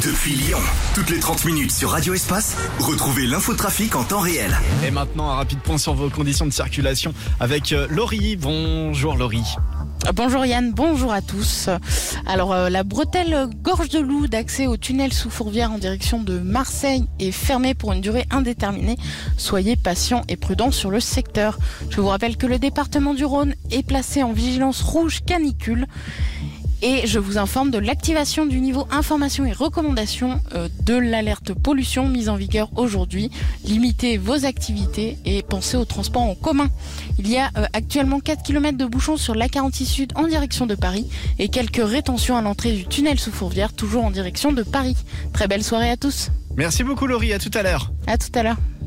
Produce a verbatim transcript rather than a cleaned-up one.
Depuis Lyon, toutes les trente minutes sur Radio Espace, retrouvez l'infotrafic en temps réel. Et maintenant, un rapide point sur vos conditions de circulation avec euh, Laurie. Bonjour Laurie. Bonjour Yann, bonjour à tous. Alors euh, la bretelle Gorge de Loup d'accès au tunnel sous Fourvière en direction de Marseille est fermée pour une durée indéterminée. Soyez patients et prudents sur le secteur. Je vous rappelle que le département du Rhône est placé en vigilance rouge canicule. Et je vous informe de l'activation du niveau information et recommandations euh, de l'alerte pollution mise en vigueur aujourd'hui. Limitez vos activités et pensez au transport en commun. Il y a euh, actuellement quatre kilomètres de bouchons sur l'A quarante-six Sud en direction de Paris et quelques rétentions à l'entrée du tunnel sous Fourvière, toujours en direction de Paris. Très belle soirée à tous. Merci beaucoup Laurie, à tout à l'heure. À tout à l'heure.